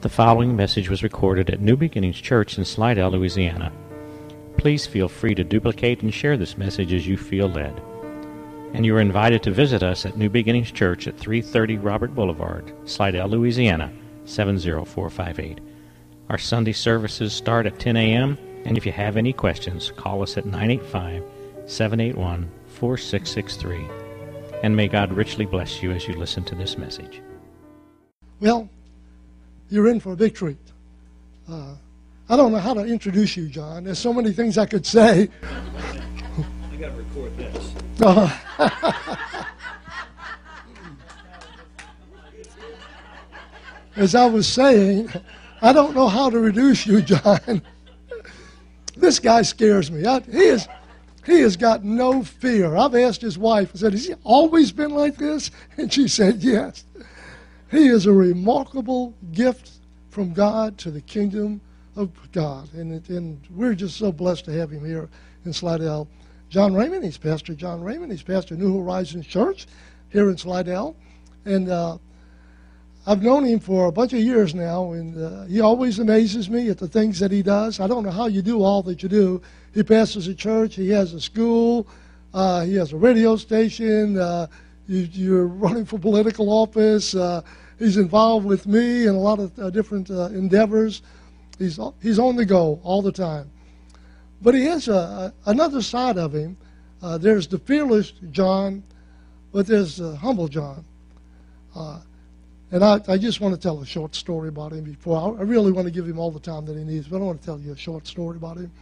The following message was recorded at New Beginnings Church in Slidell, Louisiana. Please feel free to duplicate and share this message as you feel led. And you are invited to visit us at New Beginnings Church at 330 Robert Boulevard, Slidell, Louisiana, 70458. Our Sunday services start at 10 a.m., and if you have any questions, call us at 985-781-4663. And may God richly bless you as you listen to this message. Well, you're in for a big treat. I don't know how to introduce you, John. There's so many things I could say. I got to record this. As I was saying, I don't know how to introduce you, John. This guy scares me. He has got no fear. I've asked his wife, I said, has he always been like this? And she said, yes. He is a remarkable gift from God to the kingdom of God. And we're just so blessed to have him here in Slidell. John Raymond, he's Pastor John Raymond. He's pastor New Horizons Church here in Slidell. And I've known him for a bunch of years now, and he always amazes me at the things that he does. I don't know how you do all that you do. He pastors a church. He has a school. He has a radio station. You're running for political office. He's involved with me in a lot of different endeavors. He's on the go all the time. But he has another side of him. There's the fearless John, but there's the humble John. And I just want to tell a short story about him before. I really want to give him all the time that he needs, but I want to tell you a short story about him.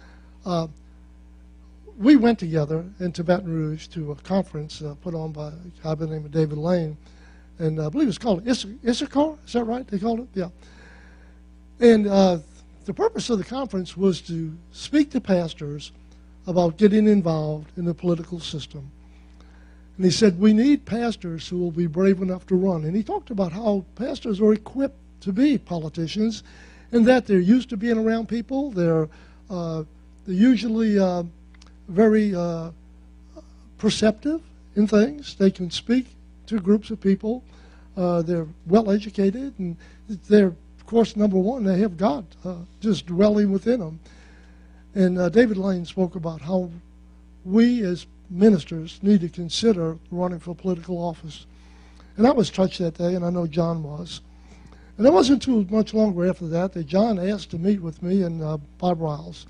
We went together into Baton Rouge to a conference put on by a guy by the name of David Lane, and I believe it's called Issachar. Is that right? They called it? Yeah. And the purpose of the conference was to speak to pastors about getting involved in the political system. And he said, we need pastors who will be brave enough to run. And he talked about how pastors are equipped to be politicians, and that they're used to being around people. They're usually very perceptive in things. They can speak to groups of people. They're well educated, and they're, of course, number one, they have God just dwelling within them. And David Lane spoke about how we as ministers need to consider running for political office. And I was touched that day, and I know John was. And it wasn't too much longer after that John asked to meet with me and Bob Riles.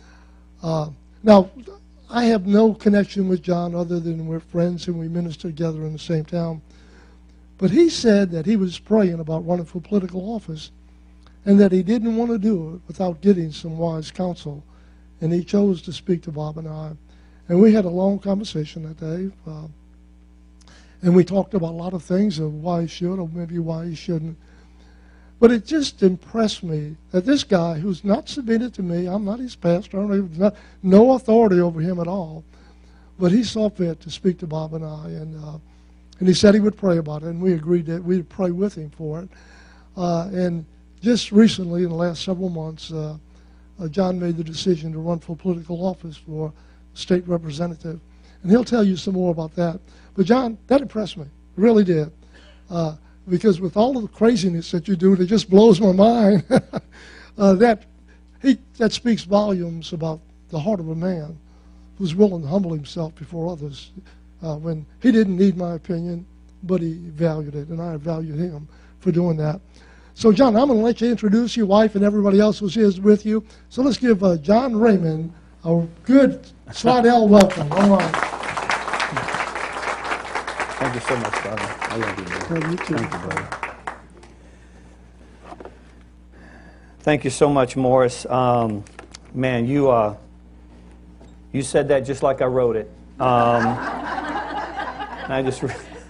Now, I have no connection with John other than we're friends and we minister together in the same town. But he said that he was praying about running for political office and that he didn't want to do it without getting some wise counsel. And he chose to speak to Bob and I. And we had a long conversation that day. And we talked about a lot of things of why he should or maybe why he shouldn't. But it just impressed me that this guy who's not submitted to me, I'm not his pastor, no authority over him at all, but he saw fit to speak to Bob and I, and he said he would pray about it, and we agreed that we'd pray with him for it. And just recently, in the last several months, John made the decision to run for political office for state representative, and he'll tell you some more about that. But John, that impressed me, it really did. Because with all of the craziness that you do, it just blows my mind. That speaks volumes about the heart of a man who's willing to humble himself before others. When he didn't need my opinion, but he valued it, and I valued him for doing that. So, John, I'm going to let you introduce your wife and everybody else who's here with you. So let's give John Raymond a good Slidell welcome. All right. Thank you so much, brother. I love you, man. You too. Thank you, brother. Thank you so much, Morris. Man, you said that just like I wrote it. I just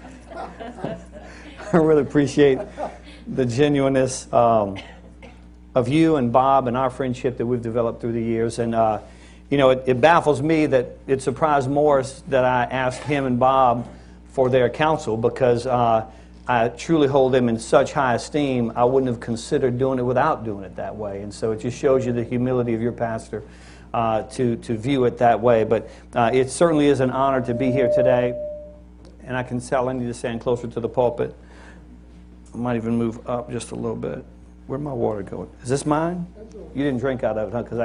I really appreciate the genuineness of you and Bob and our friendship that we've developed through the years. And it baffles me that it surprised Morris that I asked him and Bob for their counsel, because I truly hold them in such high esteem. I wouldn't have considered doing it without doing it that way. And so it just shows you the humility of your pastor to view it that way. But it certainly is an honor to be here today. And I can tell I need to stand closer to the pulpit. I might even move up just a little bit. Where'd my water go? Is this mine? You didn't drink out of it, huh? Because I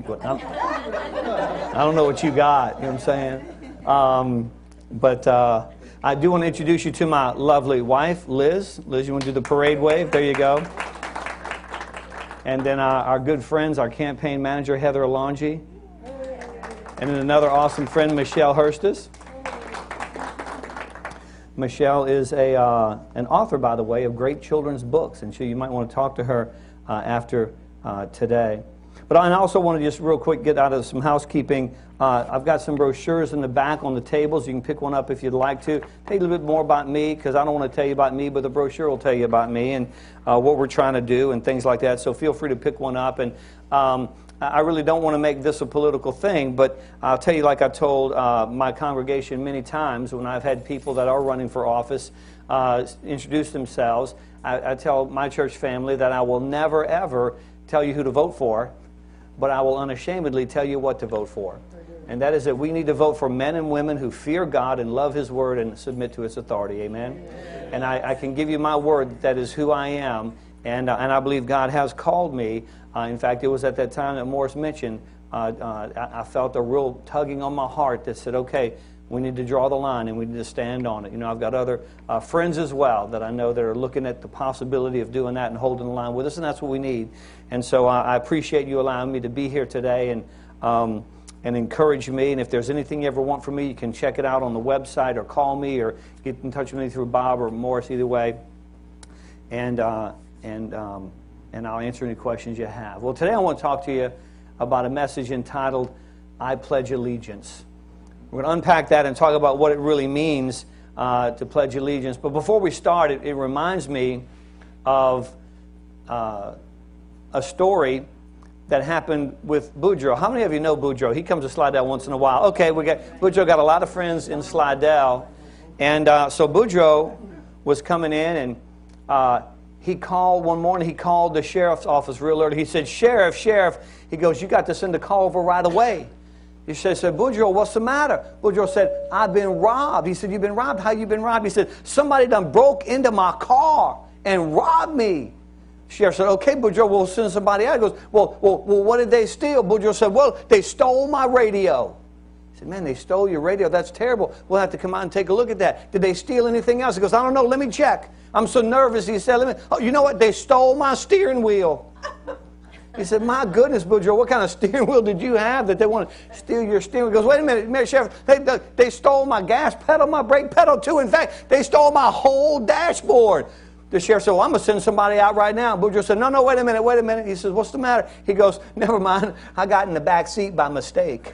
don't know what you got. You know what I'm saying? But I do want to introduce you to my lovely wife, Liz. Liz, you want to do the parade wave? There you go. And then our good friends, our campaign manager, Heather Alonji. And then another awesome friend, Michelle Hurstis. Michelle is an author, by the way, of great children's books, and so you might want to talk to her after today. But I also want to just real quick get out of some housekeeping. I've got some brochures in the back on the tables. You can pick one up if you'd like to. Tell you a little bit more about me, because I don't want to tell you about me, but the brochure will tell you about me and what we're trying to do and things like that. So feel free to pick one up. And I really don't want to make this a political thing, but I'll tell you, like I told my congregation many times when I've had people that are running for office introduce themselves, I tell my church family that I will never, ever tell you who to vote for, but I will unashamedly tell you what to vote for. And that is that we need to vote for men and women who fear God and love His Word and submit to its authority. Amen? And I can give you my word that is who I am, and I believe God has called me. In fact, it was at that time that Morris mentioned, I felt a real tugging on my heart that said, okay, we need to draw the line and we need to stand on it. You know, I've got other friends as well that I know that are looking at the possibility of doing that and holding the line with us, and that's what we need. And so I appreciate you allowing me to be here today and encourage me. And if there's anything you ever want from me, you can check it out on the website or call me or get in touch with me through Bob or Morris, either way. And I'll answer any questions you have. Well, today I want to talk to you about a message entitled, I Pledge Allegiance. We're going to unpack that and talk about what it really means to pledge allegiance. But before we start, it reminds me of a story that happened with Boudreaux. How many of you know Boudreaux? He comes to Slidell once in a while. Okay, Boudreaux got a lot of friends in Slidell. And so Boudreaux was coming in, and he called one morning. He called the sheriff's office real early. He said, Sheriff. He goes, you got to send a call over right away. He said, Boudreaux, what's the matter? Boudreaux said, I've been robbed. He said, you've been robbed? How you been robbed? He said, somebody done broke into my car and robbed me. Sheriff said, okay, Boudreaux, we'll send somebody out. He goes, well, what did they steal? Boudreaux said, well, they stole my radio. He said, man, they stole your radio? That's terrible. We'll have to come out and take a look at that. Did they steal anything else? He goes, I don't know. Let me check. I'm so nervous. He said, you know what? They stole my steering wheel. He said, my goodness, Boudreaux, what kind of steering wheel did you have that they want to steal your steering wheel? He goes, wait a minute, Sheriff, they stole my gas pedal, my brake pedal too. In fact, they stole my whole dashboard. The sheriff said, well, I'm going to send somebody out right now. Boudreaux said, no, wait a minute. He says, what's the matter? He goes, never mind, I got in the back seat by mistake.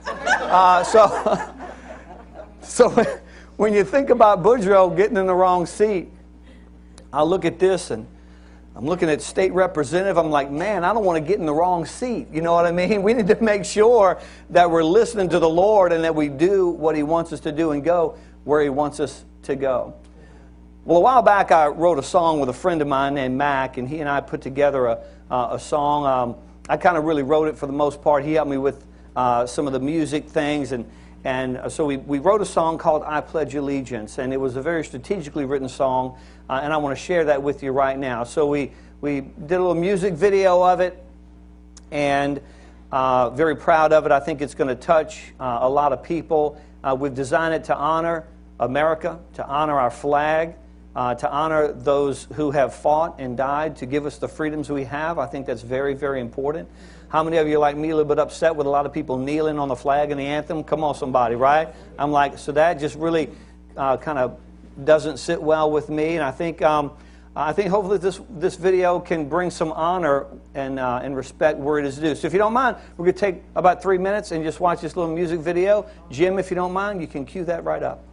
So when you think about Boudreaux getting in the wrong seat, I look at this and I'm looking at state representative. I'm like, man, I don't want to get in the wrong seat. You know what I mean? We need to make sure that we're listening to the Lord and that we do what He wants us to do and go where He wants us to go. Well, a while back, I wrote a song with a friend of mine named Mac, and he and I put together a song. I kind of really wrote it for the most part. He helped me with some of the music things, and so we wrote a song called I Pledge Allegiance, and it was a very strategically written song, and I want to share that with you right now. So we did a little music video of it, and very proud of it. I think it's going to touch a lot of people. We've designed it to honor America, to honor our flag, to honor those who have fought and died to give us the freedoms we have. I think that's very, very important. How many of you are like me, a little bit upset with a lot of people kneeling on the flag and the anthem? Come on, somebody, right? I'm like, so that just really kind of doesn't sit well with me. And I think hopefully this video can bring some honor and respect where it is due. So if you don't mind, we're going to take about 3 minutes and just watch this little music video. Jim, if you don't mind, you can cue that right up.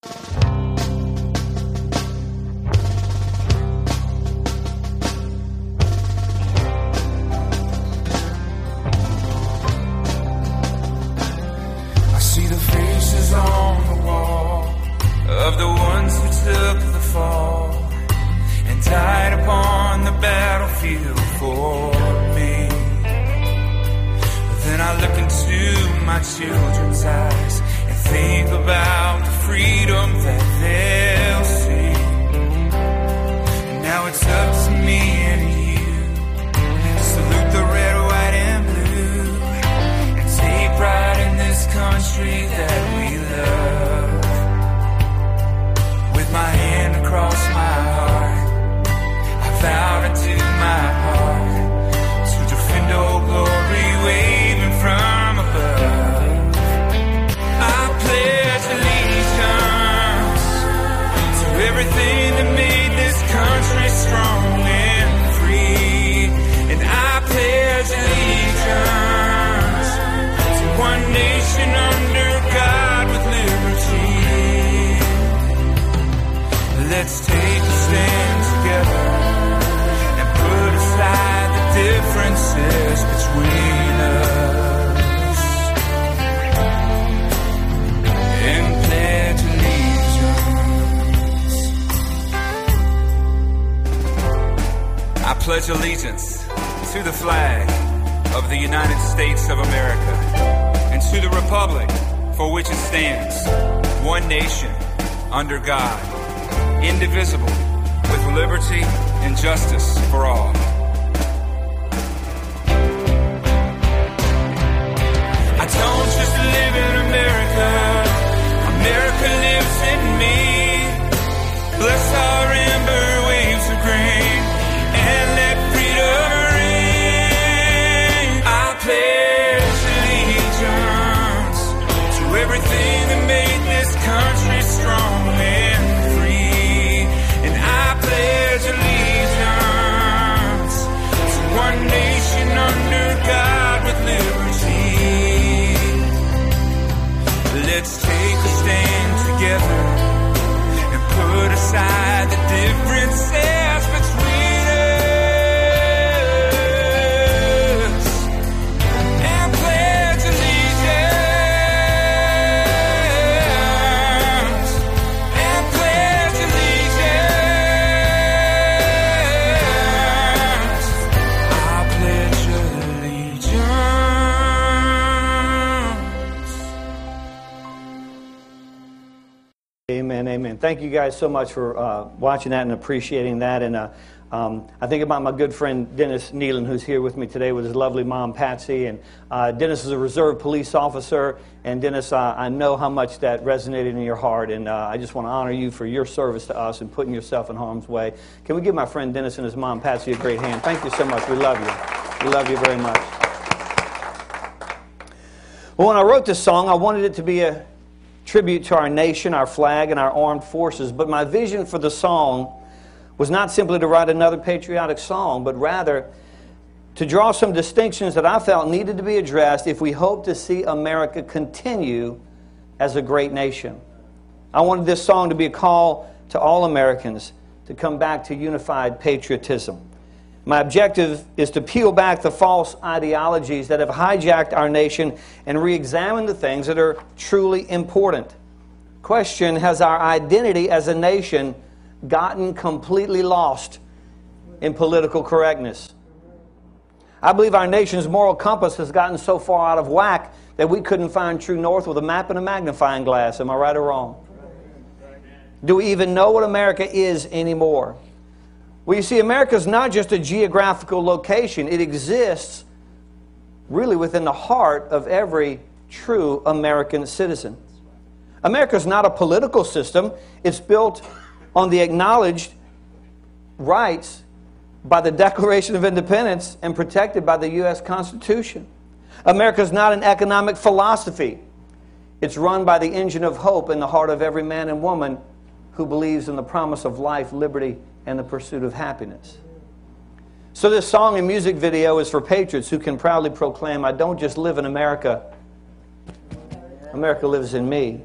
On the wall of the ones who took the fall and died upon the battlefield for me. Then I look into my children's eyes and think about the freedom that they'll see. And now it's up to me and you between us and pledge allegiance. I pledge allegiance to the flag of the United States of America and to the republic for which it stands, one nation, under God, indivisible, with liberty and justice for all. I don't just live in America, America lives in me. Bless our amber waves of grain and let freedom ring. I pledge allegiance to everything that made this country strong and free. And I pledge allegiance to one nation under God with liberty. Let's take a stand together and put aside the differences between us and pledge allegiance. And pledge allegiance. I pledge allegiance. Amen, amen. Thank you guys so much for watching that and appreciating that. And I think about my good friend Dennis Nealon, who's here with me today with his lovely mom, Patsy. And Dennis is a reserve police officer. And Dennis, I know how much that resonated in your heart. And I just want to honor you for your service to us and putting yourself in harm's way. Can we give my friend Dennis and his mom, Patsy, a great hand? Thank you so much. We love you. We love you very much. Well, when I wrote this song, I wanted it to be a tribute to our nation, our flag, and our armed forces. But my vision for the song was not simply to write another patriotic song, but rather to draw some distinctions that I felt needed to be addressed if we hope to see America continue as a great nation. I wanted this song to be a call to all Americans to come back to unified patriotism. My objective is to peel back the false ideologies that have hijacked our nation and re-examine the things that are truly important. Question, has our identity as a nation gotten completely lost in political correctness? I believe our nation's moral compass has gotten so far out of whack that we couldn't find true north with a map and a magnifying glass. Am I right or wrong? Do we even know what America is anymore? Well, you see, America is not just a geographical location. It exists really within the heart of every true American citizen. America is not a political system. It's built on the acknowledged rights by the Declaration of Independence and protected by the U.S. Constitution. America is not an economic philosophy. It's run by the engine of hope in the heart of every man and woman who believes in the promise of life, liberty, and the pursuit of happiness. So this song and music video is for patriots who can proudly proclaim, I don't just live in America, America lives in me.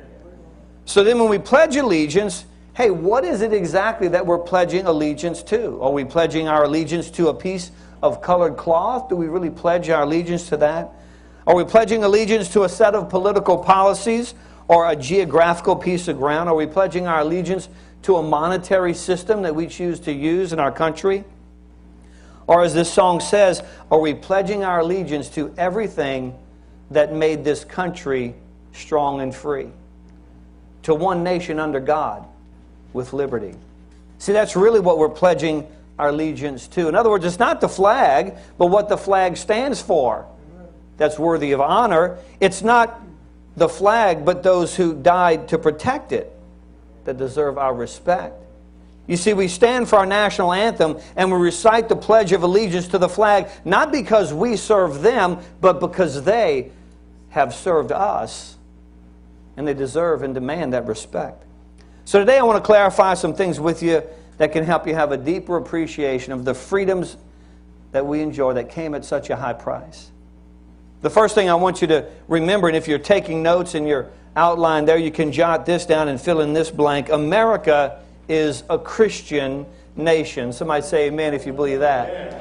So then when we pledge allegiance, hey, what is it exactly that we're pledging allegiance to? Are we pledging our allegiance to a piece of colored cloth? Do we really pledge our allegiance to that? Are we pledging allegiance to a set of political policies or a geographical piece of ground? Are we pledging our allegiance to a monetary system that we choose to use in our country? Or as this song says, are we pledging our allegiance to everything that made this country strong and free? To one nation under God with liberty. See, that's really what we're pledging our allegiance to. In other words, it's not the flag, but what the flag stands for that's worthy of honor. It's not the flag, but those who died to protect it that deserve our respect. You see, we stand for our national anthem and we recite the Pledge of Allegiance to the flag, not because we serve them, but because they have served us, and they deserve and demand that respect. So today I want to clarify some things with you that can help you have a deeper appreciation of the freedoms that we enjoy that came at such a high price. The first thing I want you to remember, and if you're taking notes in your outline there, you can jot this down and fill in this blank. America is a Christian nation. Somebody say amen if you believe that.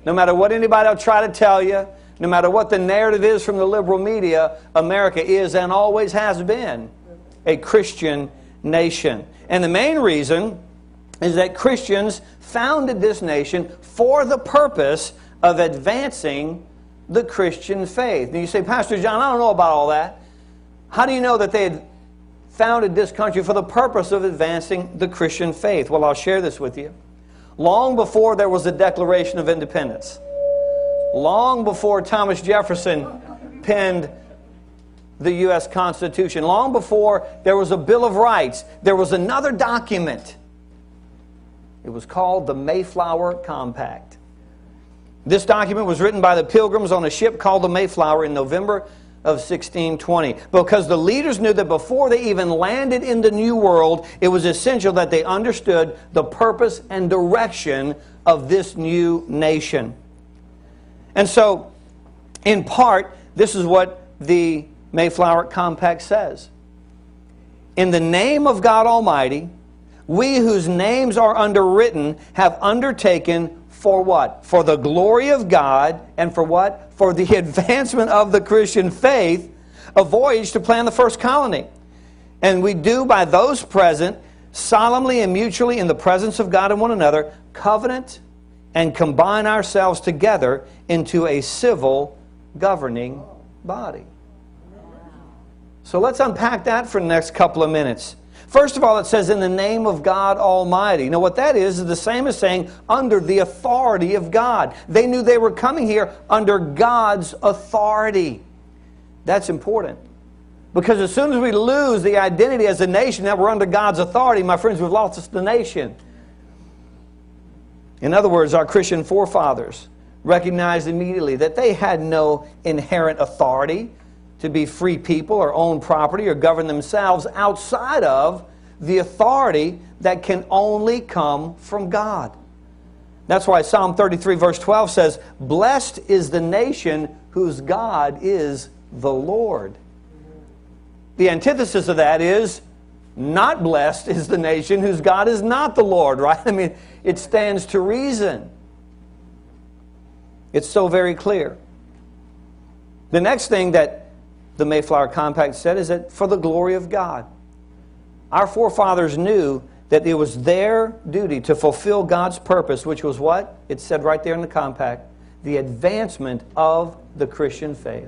No matter what anybody will try to tell you, no matter what the narrative is from the liberal media, America is and always has been a Christian nation. And the main reason is that Christians founded this nation for the purpose of advancing the Christian faith. And you say, Pastor John, I don't know about all that. How do you know that they had founded this country for the purpose of advancing the Christian faith? Well, I'll share this with you. Long before there was a Declaration of Independence, long before Thomas Jefferson penned the U.S. Constitution, long before there was a Bill of Rights, there was another document. It was called the Mayflower Compact. This document was written by the Pilgrims on a ship called the Mayflower in November of 1620, because the leaders knew that before they even landed in the New World, it was essential that they understood the purpose and direction of this new nation. And so, in part, this is what the Mayflower Compact says. In the name of God Almighty, we whose names are underwritten have undertaken for what? For the glory of God, and for what? For the advancement of the Christian faith, a voyage to plant the first colony. And we do by those present, solemnly and mutually in the presence of God and one another, covenant and combine ourselves together into a civil governing body. So let's unpack that for the next couple of minutes. First of all, it says, in the name of God Almighty. Now, what that is the same as saying, under the authority of God. They knew they were coming here under God's authority. That's important. Because as soon as we lose the identity as a nation that we're under God's authority, my friends, we've lost the nation. In other words, our Christian forefathers recognized immediately that they had no inherent authority to be free people or own property or govern themselves outside of the authority that can only come from God. That's why Psalm 33 verse 12 says, blessed is the nation whose God is the Lord. The antithesis of that is, not blessed is the nation whose God is not the Lord, right? I mean, it stands to reason. It's so very clear. The next thing that the Mayflower Compact said is that for the glory of God. Our forefathers knew that it was their duty to fulfill God's purpose, which was what? It said right there in the compact, the advancement of the Christian faith.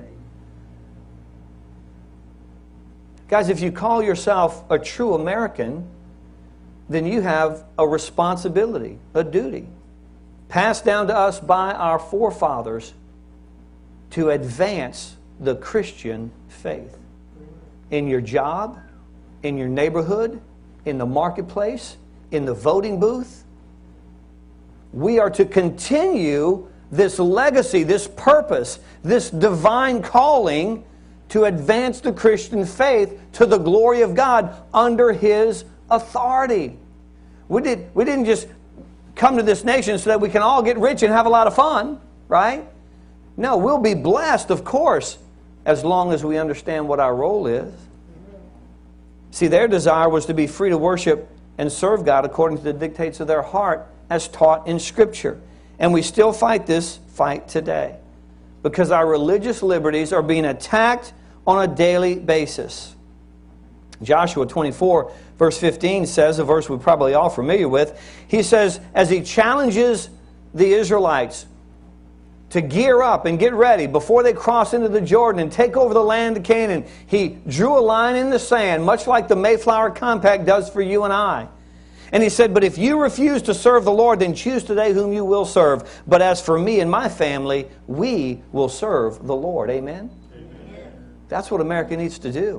Guys, if you call yourself a true American, then you have a responsibility, a duty, passed down to us by our forefathers to advance the Christian faith. In your job, in your neighborhood, in the marketplace, in the voting booth. We are to continue this legacy, this purpose, this divine calling to advance the Christian faith to the glory of God under His authority. We didn't just come to this nation so that we can all get rich and have a lot of fun, right? No, we'll be blessed, of course, as long as we understand what our role is. See, their desire was to be free to worship and serve God according to the dictates of their heart as taught in Scripture. And we still fight this fight today because our religious liberties are being attacked on a daily basis. Joshua 24, verse 15 says, a verse we're probably all familiar with, he says, as he challenges the Israelites to gear up and get ready before they cross into the Jordan and take over the land of Canaan, he drew a line in the sand, much like the Mayflower Compact does for you and I. And he said, but if you refuse to serve the Lord, then choose today whom you will serve. But as for me and my family, we will serve the Lord. Amen? Amen. That's what America needs to do.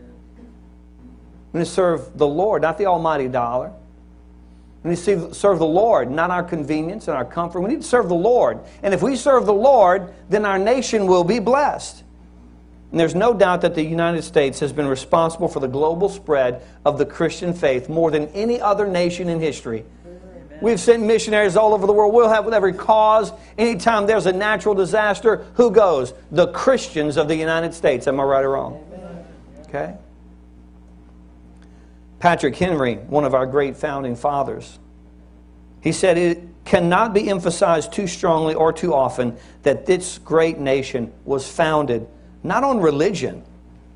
We need to serve the Lord, not the almighty dollar. We need to serve the Lord, not our convenience and our comfort. We need to serve the Lord. And if we serve the Lord, then our nation will be blessed. And there's no doubt that the United States has been responsible for the global spread of the Christian faith more than any other nation in history. Amen. We've sent missionaries all over the world. We'll have with every cause. Anytime there's a natural disaster, who goes? The Christians of the United States. Am I right or wrong? Amen. Okay? Patrick Henry, one of our great founding fathers, he said, cannot be emphasized too strongly or too often that this great nation was founded not on religion,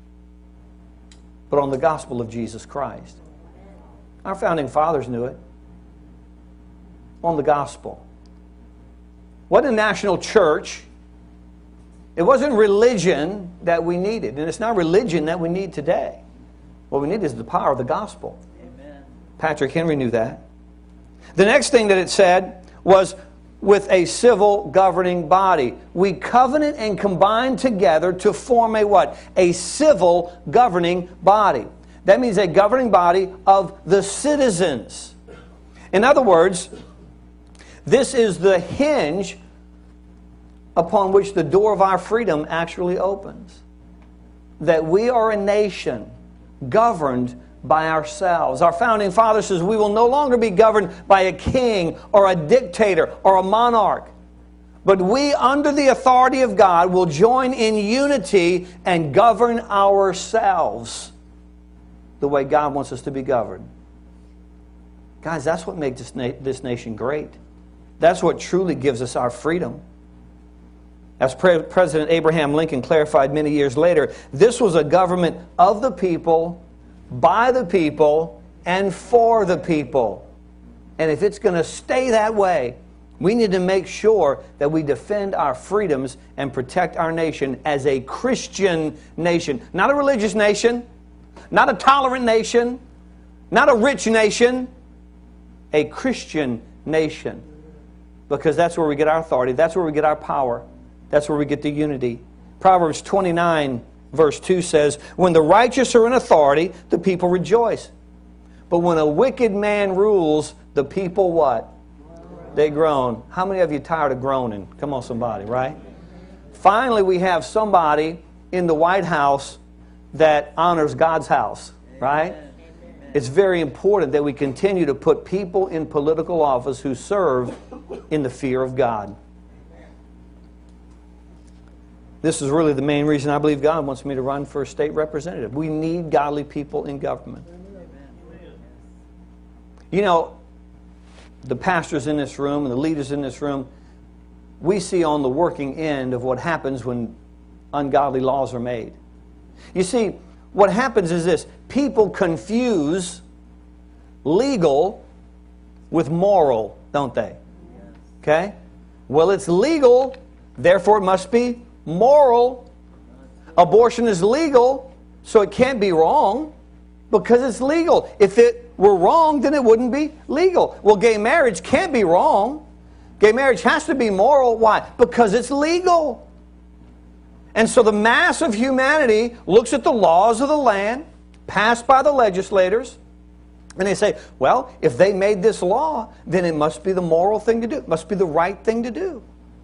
but on the gospel of Jesus Christ. Our founding fathers knew it. On the gospel. What a national church. It wasn't religion that we needed, and it's not religion that we need today. What we need is the power of the gospel. Amen. Patrick Henry knew that. The next thing that it said was with a civil governing body. We covenant and combine together to form a what? A civil governing body. That means a governing body of the citizens. In other words, this is the hinge upon which the door of our freedom actually opens. That we are a nation governed by ourselves. Our founding father says we will no longer be governed by a king or a dictator or a monarch. But we, under the authority of God, will join in unity and govern ourselves the way God wants us to be governed. Guys, that's what makes this nation great. That's what truly gives us our freedom. As President Abraham Lincoln clarified many years later, this was a government of the people, by the people, and for the people. And if it's going to stay that way, we need to make sure that we defend our freedoms and protect our nation as a Christian nation. Not a religious nation, not a tolerant nation, not a rich nation, a Christian nation. Because that's where we get our authority, that's where we get our power, that's where we get the unity. Proverbs 29 verse 2 says, when the righteous are in authority, the people rejoice. But when a wicked man rules, the people what? They groan. How many of you tired of groaning? Come on, somebody, right? Finally, we have somebody in the White House that honors God's house, right? It's very important that we continue to put people in political office who serve in the fear of God. This is really the main reason I believe God wants me to run for state representative. We need godly people in government. You know, the pastors in this room and the leaders in this room, we see on the working end of what happens when ungodly laws are made. You see, what happens is this. People confuse legal with moral, don't they? Okay? Well, it's legal, therefore it must be moral. Abortion is legal, so it can't be wrong because it's legal. If it were wrong, then it wouldn't be legal. Well, gay marriage can't be wrong. Gay marriage has to be moral. Why? Because it's legal. And so the mass of humanity looks at the laws of the land passed by the legislators, and they say, well, if they made this law, then it must be the moral thing to do. It must be the right thing to do.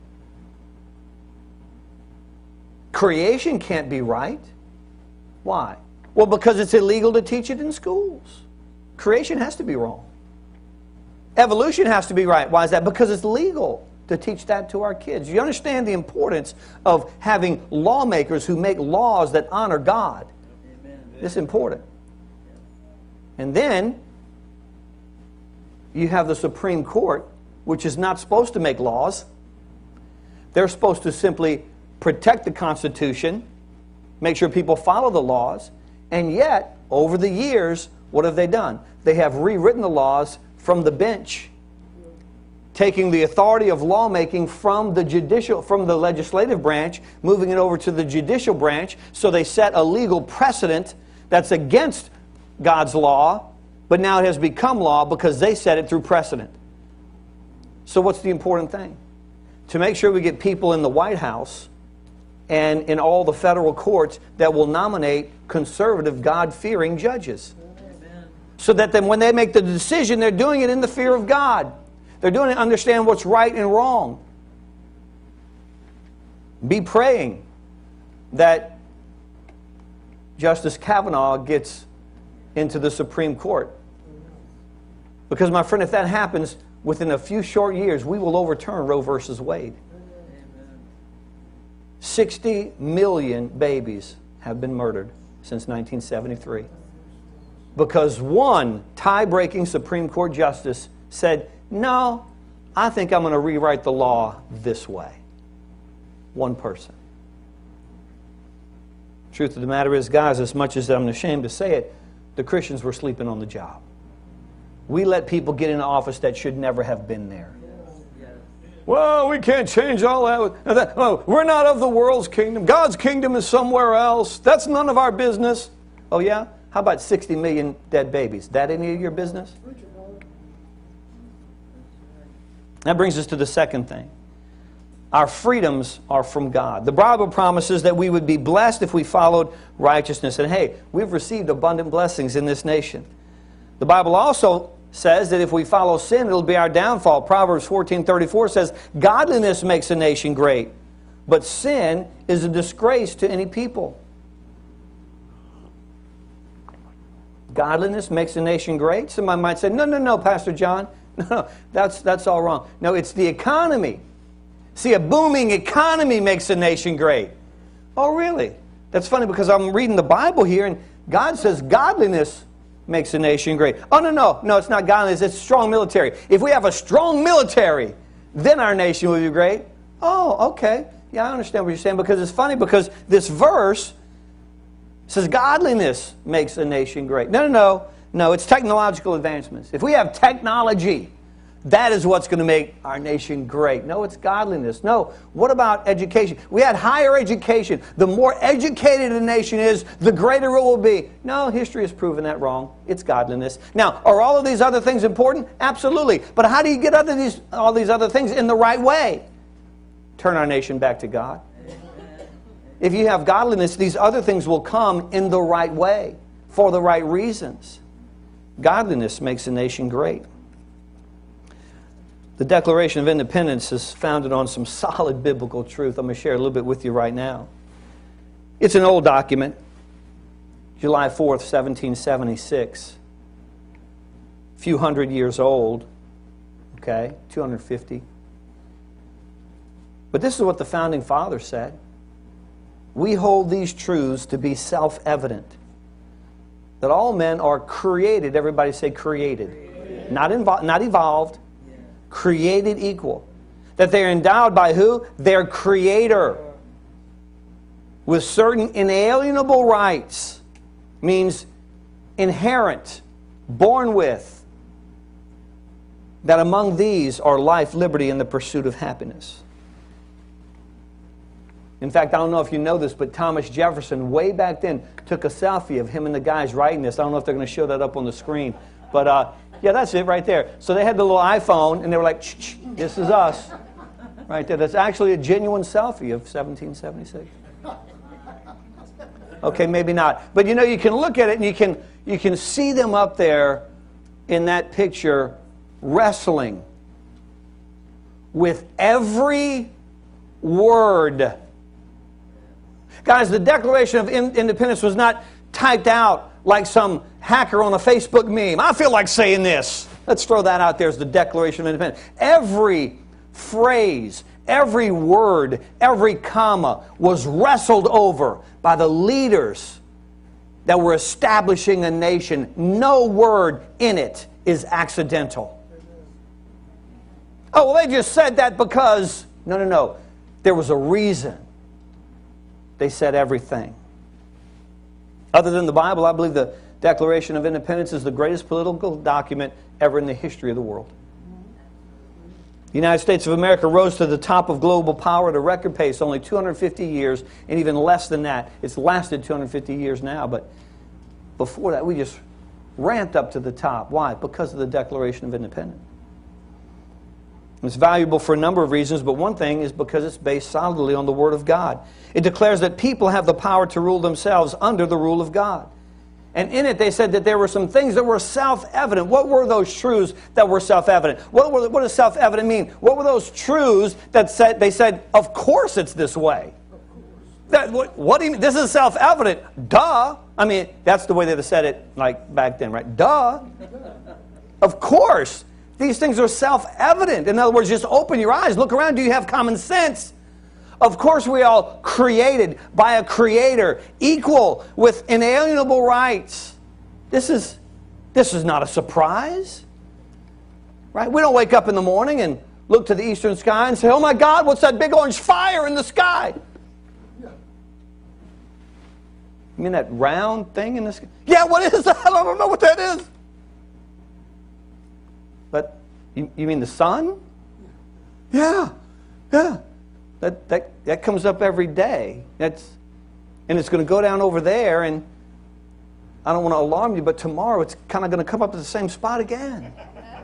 Creation can't be right. Why? Well, because it's illegal to teach it in schools. Creation has to be wrong. Evolution has to be right. Why is that? Because it's legal to teach that to our kids. You understand the importance of having lawmakers who make laws that honor God. Amen. This is important. And then you have the Supreme Court, which is not supposed to make laws. They're supposed to simply protect the Constitution, make sure people follow the laws, and yet, over the years, what have they done? They have rewritten the laws from the bench, taking the authority of lawmaking from the legislative branch, moving it over to the judicial branch, so they set a legal precedent that's against God's law, but now it has become law because they set it through precedent. So what's the important thing? To make sure we get people in the White House and in all the federal courts that will nominate conservative, God-fearing judges. Amen. So that then when they make the decision, they're doing it in the fear of God. They're doing it to understand what's right and wrong. Be praying that Justice Kavanaugh gets into the Supreme Court. Because, my friend, if that happens, within a few short years, we will overturn Roe versus Wade. 60 million babies have been murdered since 1973. Because one tie-breaking Supreme Court justice said, no, I think I'm going to rewrite the law this way. One person. Truth of the matter is, guys, as much as I'm ashamed to say it, the Christians were sleeping on the job. We let people get into office that should never have been there. Well, we can't change all that. Oh, we're not of the world's kingdom. God's kingdom is somewhere else. That's none of our business. Oh, yeah? How about 60 million dead babies? That any of your business? That brings us to the second thing. Our freedoms are from God. The Bible promises that we would be blessed if we followed righteousness. And hey, we've received abundant blessings in this nation. The Bible also says that if we follow sin, it'll be our downfall. Proverbs 14:34 says, godliness makes a nation great, but sin is a disgrace to any people. Godliness makes a nation great? Somebody might say, no, Pastor John. No, that's all wrong. No, it's the economy. See, a booming economy makes a nation great. Oh, really? That's funny because I'm reading the Bible here and God says godliness makes a nation great. Oh, no, it's not godliness, it's strong military. If we have a strong military, then our nation will be great. Oh, okay. Yeah, I understand what you're saying because it's funny because this verse says godliness makes a nation great. No, it's technological advancements. If we have technology, that is what's going to make our nation great. No, it's godliness. No, what about education? We had higher education. The more educated a nation is, the greater it will be. No, history has proven that wrong. It's godliness. Now, are all of these other things important? Absolutely. But how do you get all these other things in the right way? Turn our nation back to God. If you have godliness, these other things will come in the right way, for the right reasons. Godliness makes a nation great. The Declaration of Independence is founded on some solid biblical truth. I'm going to share a little bit with you right now. It's an old document, July 4th, 1776. A few hundred years old, okay, 250. But this is what the Founding Fathers said. We hold these truths to be self-evident, that all men are created, everybody say created, not evolved, created equal. That they are endowed by who? Their Creator. With certain inalienable rights. Means inherent, born with. That among these are life, liberty, and the pursuit of happiness. In fact, I don't know if you know this, but Thomas Jefferson, way back then, took a selfie of him and the guys writing this. I don't know if they're going to show that up on the screen. But yeah, that's it right there. So they had the little iPhone, and they were like, shh, this is us. Right there. That's actually a genuine selfie of 1776. Okay, maybe not. But you know, you can look at it, and you can see them up there in that picture wrestling with every word. Guys, the Declaration of Independence was not typed out like some hacker on a Facebook meme. I feel like saying this. Let's throw that out there as the Declaration of Independence. Every phrase, every word, every comma was wrestled over by the leaders that were establishing a nation. No word in it is accidental. Oh, well, they just said that because... No. There was a reason they said everything. Other than the Bible, I believe the Declaration of Independence is the greatest political document ever in the history of the world. The United States of America rose to the top of global power at a record pace, only 250 years, and even less than that. It's lasted 250 years now, but before that, we just ramped up to the top. Why? Because of the Declaration of Independence. It's valuable for a number of reasons, but one thing is because it's based solidly on the Word of God. It declares that people have the power to rule themselves under the rule of God. And in it, they said that there were some things that were self-evident. What were those truths that were self-evident? What does self-evident mean? What were those truths that they said, of course it's this way? What do you mean? This is self-evident. Duh. I mean, that's the way they said it like back then, right? Duh. Of course. These things are self-evident. In other words, just open your eyes. Look around. Do you have common sense? Of course, we all created by a Creator, equal with inalienable rights. This is not a surprise, right? We don't wake up in the morning and look to the eastern sky and say, oh my God, what's that big orange fire in the sky? You mean that round thing in the sky? Yeah, what is that? I don't know what that is. But you mean the sun? Yeah. That comes up every day. And it's going to go down over there, and I don't want to alarm you, but tomorrow it's kind of going to come up at the same spot again.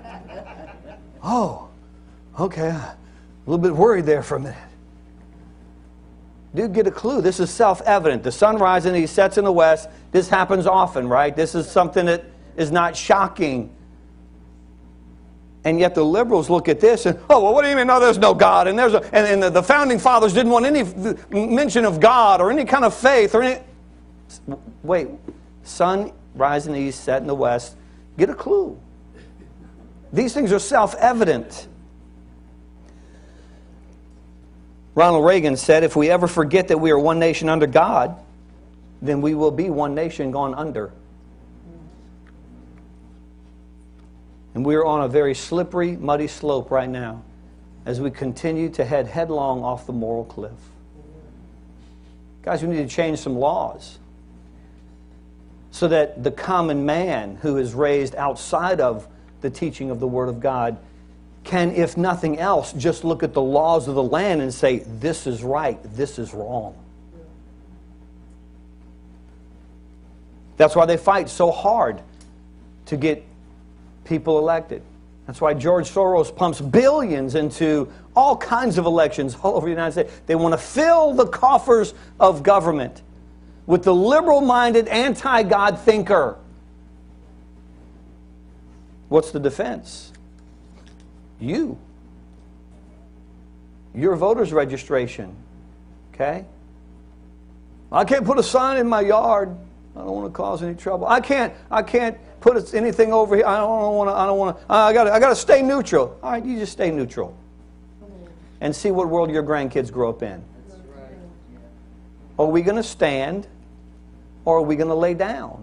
Oh, okay. A little bit worried there for a minute. Do get a clue. This is self-evident. The sun rises and he sets in the west. This happens often, right? This is something that is not shocking. And yet the liberals look at this and, oh, well, what do you mean? No, there's no God. And the founding fathers didn't want any mention of God or any kind of faith or any. Wait, sun rising in the east, set in the west. Get a clue. These things are self-evident. Ronald Reagan said, if we ever forget that we are one nation under God, then we will be one nation gone under. And we are on a very slippery, muddy slope right now as we continue to head headlong off the moral cliff. Guys, we need to change some laws so that the common man who is raised outside of the teaching of the Word of God can, if nothing else, just look at the laws of the land and say, this is right, this is wrong. That's why they fight so hard to get people elected. That's why George Soros pumps billions into all kinds of elections all over the United States. They want to fill the coffers of government with the liberal-minded, anti-God thinker. What's the defense? You. Your voter's registration. Okay? I can't put a sign in my yard. I don't want to cause any trouble. I can't put anything over here. I got to stay neutral. All right, you just stay neutral. And see what world your grandkids grow up in. Are we going to stand or are we going to lay down?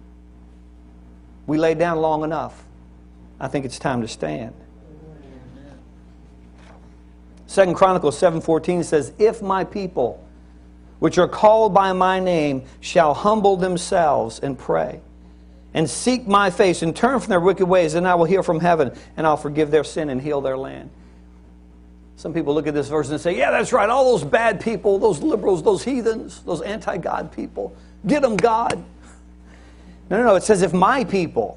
We laid down long enough. I think it's time to stand. 2 Chronicles 7:14 says, if my people, which are called by my name, shall humble themselves and pray, and seek my face, and turn from their wicked ways, then I will hear from heaven, and I'll forgive their sin and heal their land. Some people look at this verse and say, yeah, that's right, all those bad people, those liberals, those heathens, those anti-God people, get them, God. No, it says if my people,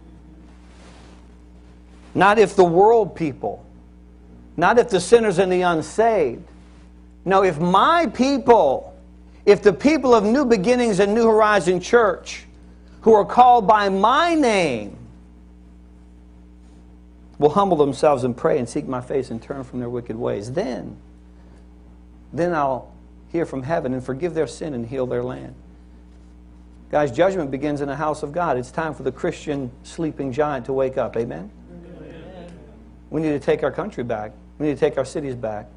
not if the world people, not if the sinners and the unsaved. No, if my people, if the people of New Beginnings and New Horizon Church, who are called by my name, will humble themselves and pray and seek my face and turn from their wicked ways, then I'll hear from heaven and forgive their sin and heal their land. Guys, judgment begins in the house of God. It's time for the Christian sleeping giant to wake up. Amen? Amen. We need to take our country back. We need to take our cities back.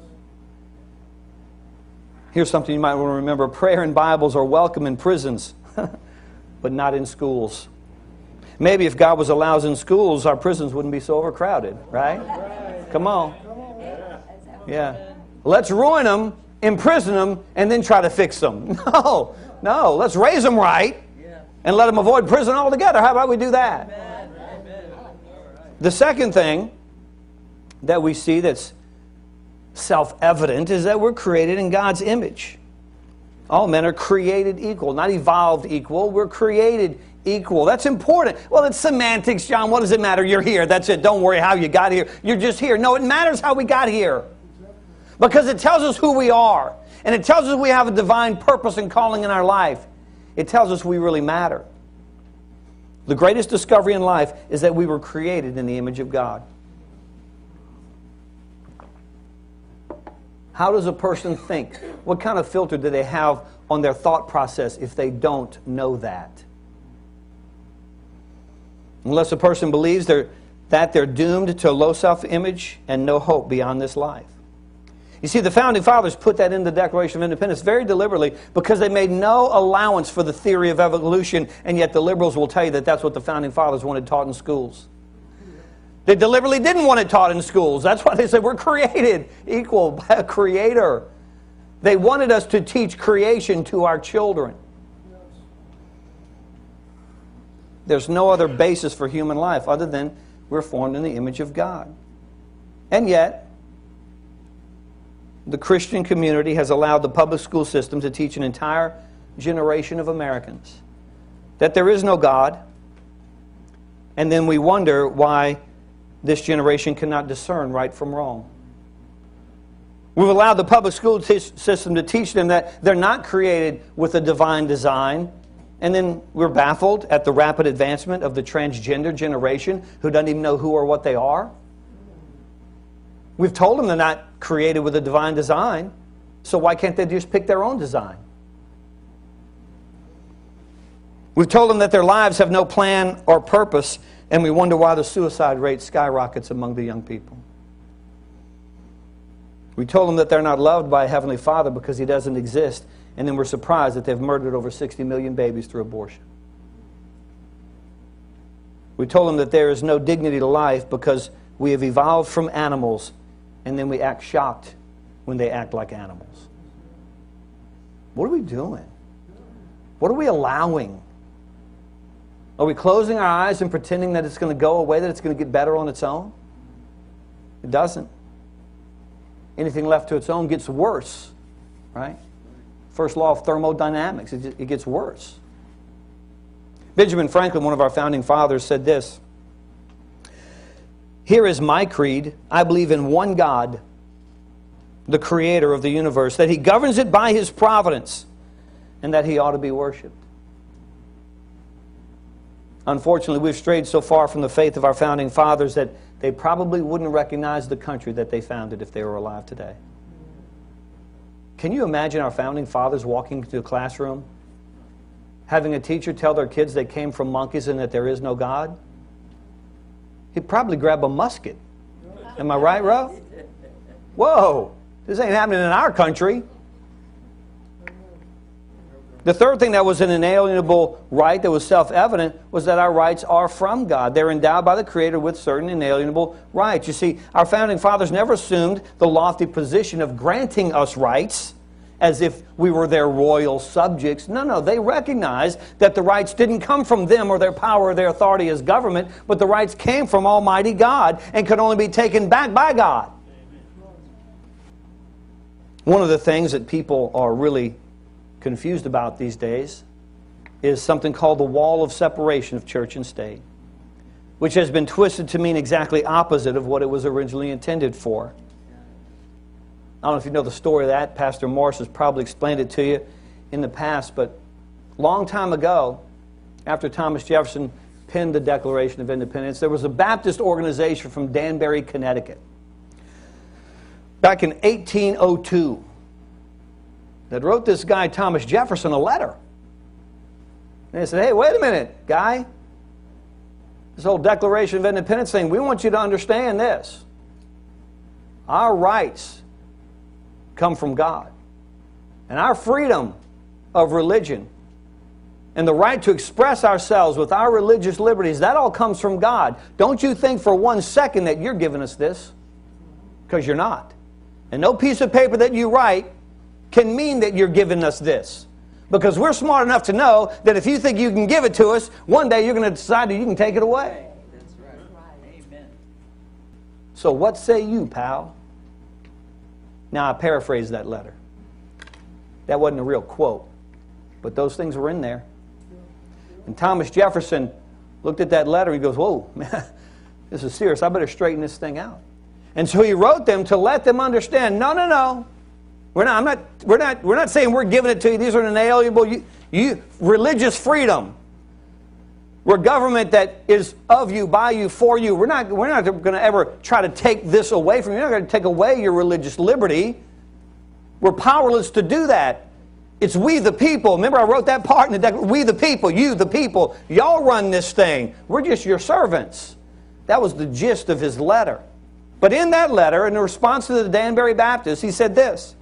Here's something you might want to remember. Prayer and Bibles are welcome in prisons, but not in schools. Maybe if God was allowed in schools, our prisons wouldn't be so overcrowded, right? Come on. Yeah. Let's ruin them, imprison them, and then try to fix them. No. Let's raise them right and let them avoid prison altogether. How about we do that? The second thing that we see that's self-evident is that we're created in God's image. All men are created equal, not evolved equal. We're created equal. That's important. Well, it's semantics, John. What does it matter? You're here. That's it. Don't worry how you got here. You're just here. No, it matters how we got here. Because it tells us who we are. And it tells us we have a divine purpose and calling in our life. It tells us we really matter. The greatest discovery in life is that we were created in the image of God. How does a person think? What kind of filter do they have on their thought process if they don't know that? Unless a person believes that they're doomed to a low self-image and no hope beyond this life. You see, the Founding Fathers put that in the Declaration of Independence very deliberately because they made no allowance for the theory of evolution, and yet the liberals will tell you that that's what the Founding Fathers wanted taught in schools. They deliberately didn't want it taught in schools. That's why they said we're created equal by a creator. They wanted us to teach creation to our children. There's no other basis for human life other than we're formed in the image of God. And yet, the Christian community has allowed the public school system to teach an entire generation of Americans that there is no God. And then we wonder why this generation cannot discern right from wrong. We've allowed the public school system to teach them that they're not created with a divine design. And then we're baffled at the rapid advancement of the transgender generation who doesn't even know who or what they are. We've told them they're not created with a divine design, so why can't they just pick their own design? We've told them that their lives have no plan or purpose, and we wonder why the suicide rate skyrockets among the young people. We told them that they're not loved by a Heavenly Father because He doesn't exist, and then we're surprised that they've murdered over 60 million babies through abortion. We told them that there is no dignity to life because we have evolved from animals, and then we act shocked when they act like animals. What are we doing? What are we allowing? Are we closing our eyes and pretending that it's going to go away, that it's going to get better on its own? It doesn't. Anything left to its own gets worse, right? First law of thermodynamics, it gets worse. Benjamin Franklin, one of our founding fathers, said this: "Here is my creed. I believe in one God, the creator of the universe, that He governs it by His providence, and that He ought to be worshipped." Unfortunately, we've strayed so far from the faith of our founding fathers that they probably wouldn't recognize the country that they founded if they were alive today. Can you imagine our founding fathers walking into a classroom, having a teacher tell their kids they came from monkeys and that there is no God? He'd probably grab a musket. Am I right, Ro? Whoa, this ain't happening in our country. The third thing that was an inalienable right that was self-evident was that our rights are from God. They're endowed by the Creator with certain inalienable rights. You see, our founding fathers never assumed the lofty position of granting us rights as if we were their royal subjects. No, they recognized that the rights didn't come from them or their power or their authority as government, but the rights came from Almighty God and could only be taken back by God. One of the things that people are really confused about these days is something called the wall of separation of church and state, which has been twisted to mean exactly opposite of what it was originally intended for. I don't know if you know the story of that. Pastor Morris has probably explained it to you in the past, but a long time ago, after Thomas Jefferson penned the Declaration of Independence, there was a Baptist organization from Danbury, Connecticut, back in 1802, that wrote this guy Thomas Jefferson a letter. And they said, "Hey, wait a minute, guy. This whole Declaration of Independence thing, we want you to understand this. Our rights come from God. And our freedom of religion and the right to express ourselves with our religious liberties, that all comes from God. Don't you think for 1 second that you're giving us this, because you're not. And no piece of paper that you write can mean that you're giving us this. Because we're smart enough to know that if you think you can give it to us, one day you're going to decide that you can take it away." That's right. Amen. So what say you, pal? Now, I paraphrase that letter. That wasn't a real quote, but those things were in there. And Thomas Jefferson looked at that letter and he goes, "Whoa, man, this is serious. I better straighten this thing out." And so he wrote them to let them understand, no. We're not saying we're giving it to you. These are inalienable religious freedom. We're government that is of you, by you, for you. We're not going to ever try to take this away from you. We're not going to take away your religious liberty. We're powerless to do that. It's we the people. Remember, I wrote that part in the Declaration. We the people, you the people. Y'all run this thing. We're just your servants. That was the gist of his letter. But in that letter, in response to the Danbury Baptists, he said this: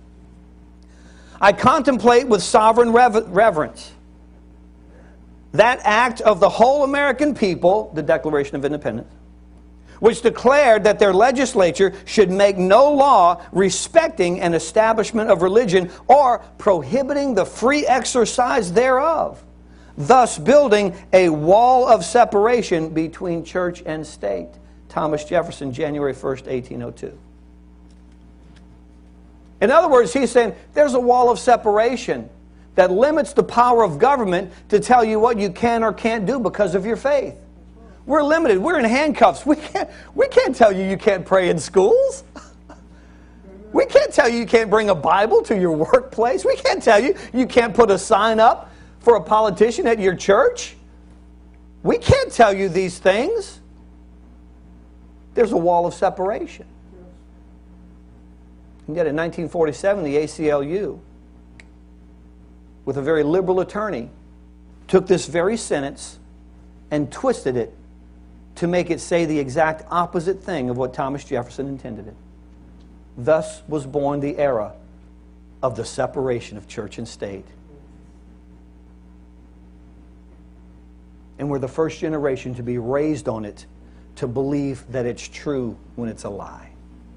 "I contemplate with sovereign reverence that act of the whole American people," the Declaration of Independence, which declared that their legislature should make no law respecting an establishment of religion or prohibiting the free exercise thereof, thus building a wall of separation between church and state. Thomas Jefferson, January 1st, 1802. In other words, he's saying there's a wall of separation that limits the power of government to tell you what you can or can't do because of your faith. We're limited. We're in handcuffs. We can't tell you can't pray in schools. We can't tell you can't bring a Bible to your workplace. We can't tell you can't put a sign up for a politician at your church. We can't tell you these things. There's a wall of separation. And yet in 1947, the ACLU, with a very liberal attorney, took this very sentence and twisted it to make it say the exact opposite thing of what Thomas Jefferson intended it. Thus was born the era of the separation of church and state. And we're the first generation to be raised on it, to believe that it's true when it's a lie.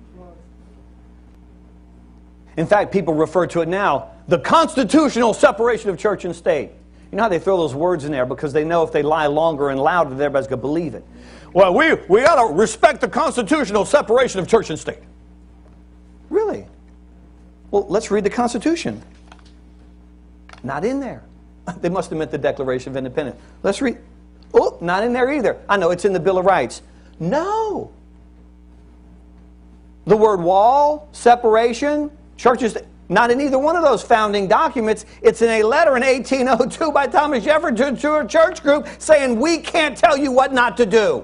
In fact, people refer to it now, the constitutional separation of church and state. You know how they throw those words in there because they know if they lie longer and louder, everybody's going to believe it. Well, we got to respect the constitutional separation of church and state. Really? Well, let's read the Constitution. Not in there. They must have meant the Declaration of Independence. Let's read. Oh, not in there either. I know it's in the Bill of Rights. No. The word wall, separation, churches, not in either one of those founding documents. It's in a letter in 1802 by Thomas Jefferson to a church group saying, we can't tell you what not to do.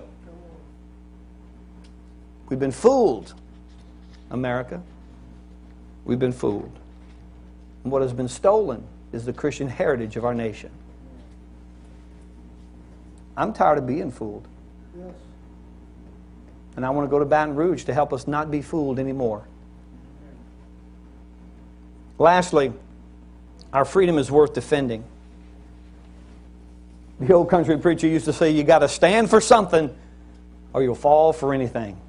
We've been fooled, America. We've been fooled. And what has been stolen is the Christian heritage of our nation. I'm tired of being fooled. Yes. And I want to go to Baton Rouge to help us not be fooled anymore. Lastly, our freedom is worth defending. The old country preacher used to say, you got to stand for something or you'll fall for anything.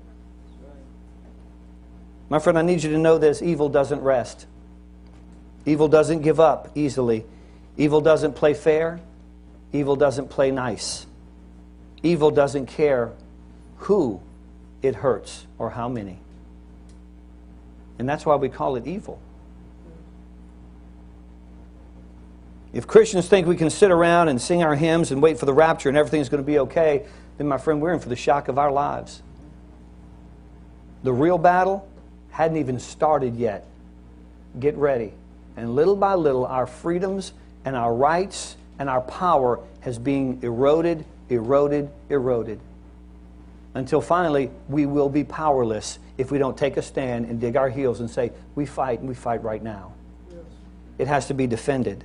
My friend, I need you to know this. Evil doesn't rest. Evil doesn't give up easily. Evil doesn't play fair. Evil doesn't play nice. Evil doesn't care who it hurts or how many. And that's why we call it evil. If Christians think we can sit around and sing our hymns and wait for the rapture and everything's going to be okay, then my friend, we're in for the shock of our lives. The real battle hadn't even started yet. Get ready. And little by little, our freedoms and our rights and our power has been eroded, until finally we will be powerless if we don't take a stand and dig our heels and say, we fight, and we fight right now. Yes. It has to be defended.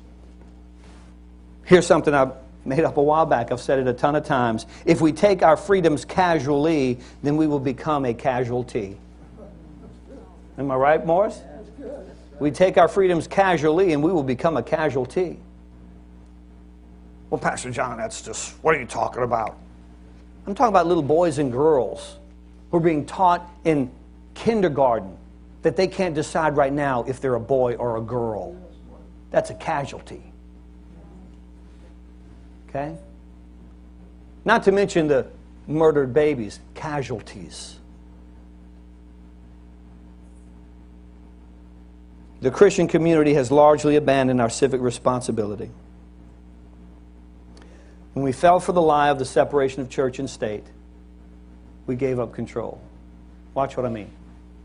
Here's something I made up a while back. I've said it a ton of times. If we take our freedoms casually, then we will become a casualty. Am I right, Morris? We take our freedoms casually and we will become a casualty. Well, Pastor John, that's just, what are you talking about? I'm talking about little boys and girls who are being taught in kindergarten that they can't decide right now if they're a boy or a girl. That's a casualty. Okay? Not to mention the murdered babies, casualties. The Christian community has largely abandoned our civic responsibility. When we fell for the lie of the separation of church and state, we gave up control. Watch what I mean.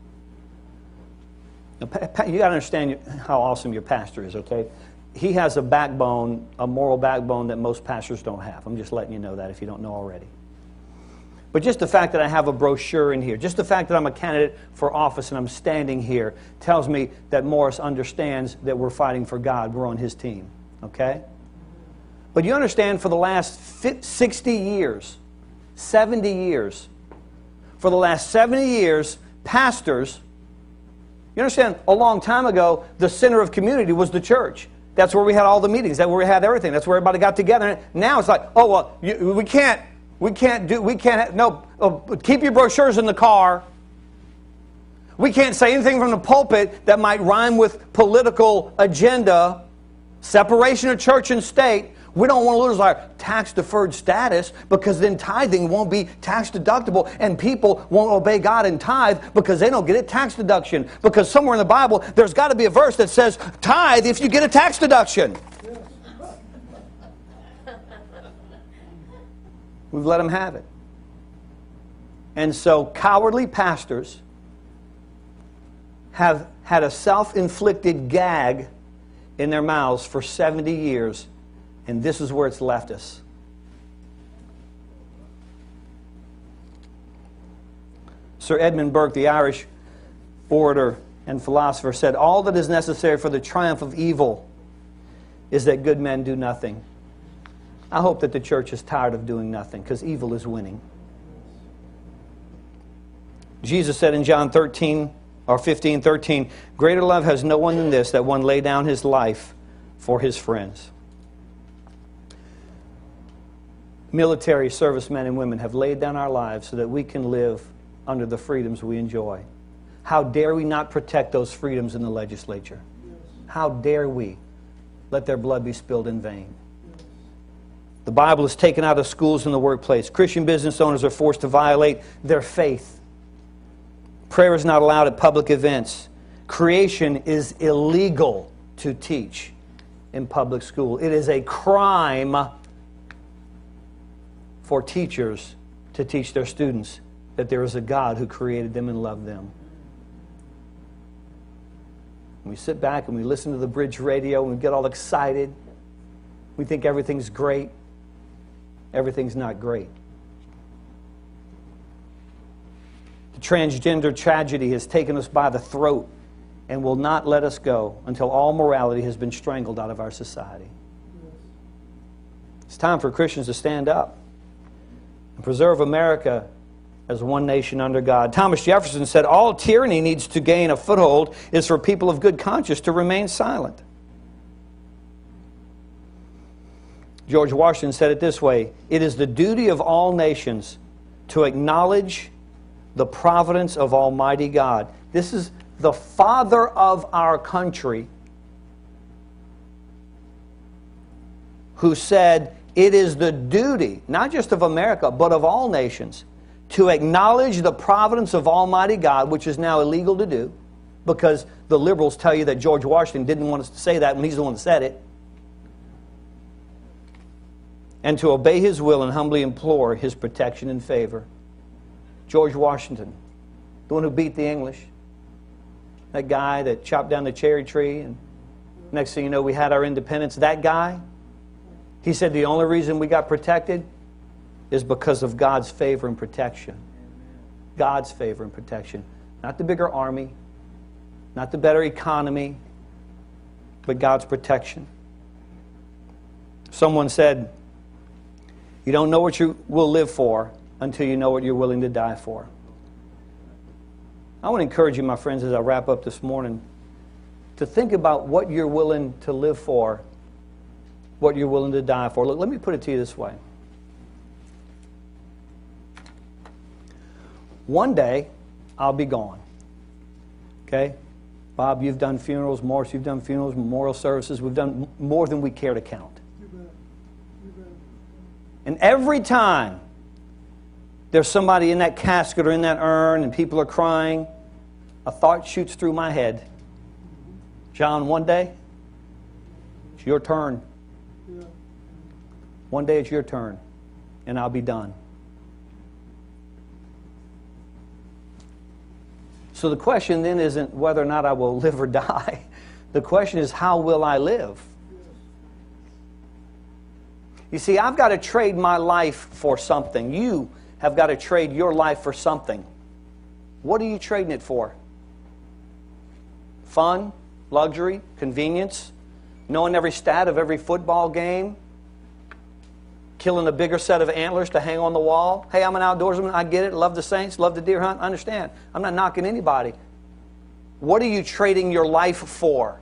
Now, you got to understand how awesome your pastor is, okay? He has a backbone, a moral backbone that most pastors don't have. I'm just letting you know that if you don't know already. But just the fact that I have a brochure in here, just the fact that I'm a candidate for office and I'm standing here tells me that Morris understands that we're fighting for God. We're on his team, okay? But you understand for the last 60 years, 70 years, for the last 70 years, pastors, you understand, a long time ago, the center of community was the church. That's where we had all the meetings. That's where we had everything. That's where everybody got together. Now it's like, oh, well, we can't keep your brochures in the car. We can't say anything from the pulpit that might rhyme with political agenda, separation of church and state. We don't want to lose our tax-deferred status because then tithing won't be tax-deductible and people won't obey God and tithe because they don't get a tax deduction. Because somewhere in the Bible, there's got to be a verse that says, tithe if you get a tax deduction. We've let them have it. And so cowardly pastors have had a self-inflicted gag in their mouths for 70 years. And this is where it's left us. Sir Edmund Burke, the Irish orator and philosopher, said, all that is necessary for the triumph of evil is that good men do nothing. I hope that the church is tired of doing nothing because evil is winning. Jesus said in John 15:13, greater love has no one than this, that one lay down his life for his friends. Military servicemen and women have laid down our lives so that we can live under the freedoms we enjoy. How dare we not protect those freedoms in the legislature? How dare we let their blood be spilled in vain? The Bible is taken out of schools and the workplace. Christian business owners are forced to violate their faith. Prayer is not allowed at public events. Creation is illegal to teach in public school. It is a crime for teachers to teach their students that there is a God who created them and loved them. We sit back and we listen to the bridge radio and we get all excited. We think everything's great. Everything's not great. The transgender tragedy has taken us by the throat and will not let us go until all morality has been strangled out of our society. It's time for Christians to stand up and preserve America as one nation under God. Thomas Jefferson said, all tyranny needs to gain a foothold is for people of good conscience to remain silent. George Washington said it this way, it is the duty of all nations to acknowledge the providence of Almighty God. This is the father of our country who said, it is the duty, not just of America, but of all nations, to acknowledge the providence of Almighty God, which is now illegal to do, because the liberals tell you that George Washington didn't want us to say that when he's the one that said it, and to obey His will and humbly implore His protection and favor. George Washington, the one who beat the English, that guy that chopped down the cherry tree, and next thing you know, we had our independence. That guy, he said the only reason we got protected is because of God's favor and protection. God's favor and protection. Not the bigger army, not the better economy, but God's protection. Someone said, you don't know what you will live for until you know what you're willing to die for. I want to encourage you, my friends, as I wrap up this morning, to think about what you're willing to live for, what you're willing to die for. Look, let me put it to you this way. One day, I'll be gone. Okay? Bob, you've done funerals. Morris, you've done funerals, memorial services. We've done more than we care to count. And every time there's somebody in that casket or in that urn and people are crying, a thought shoots through my head. John, one day, it's your turn. One day it's your turn, and I'll be done. So the question then isn't whether or not I will live or die. The question is, how will I live? You see, I've got to trade my life for something. You have got to trade your life for something. What are you trading it for? Fun, luxury, convenience, knowing every stat of every football game, killing a bigger set of antlers to hang on the wall. Hey, I'm an outdoorsman. I get it. Love the Saints. Love the deer hunt. I understand. I'm not knocking anybody. What are you trading your life for?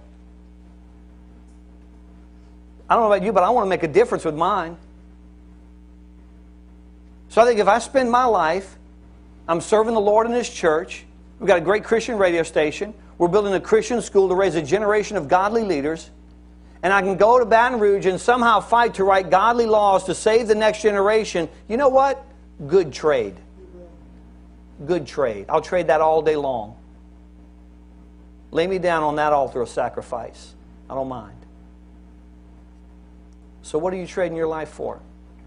I don't know about you, but I want to make a difference with mine. So I think if I spend my life, I'm serving the Lord in His church. We've got a great Christian radio station. We're building a Christian school to raise a generation of godly leaders. And I can go to Baton Rouge and somehow fight to write godly laws to save the next generation. You know what? Good trade. Good trade. I'll trade that all day long. Lay me down on that altar of sacrifice. I don't mind. So what are you trading your life for?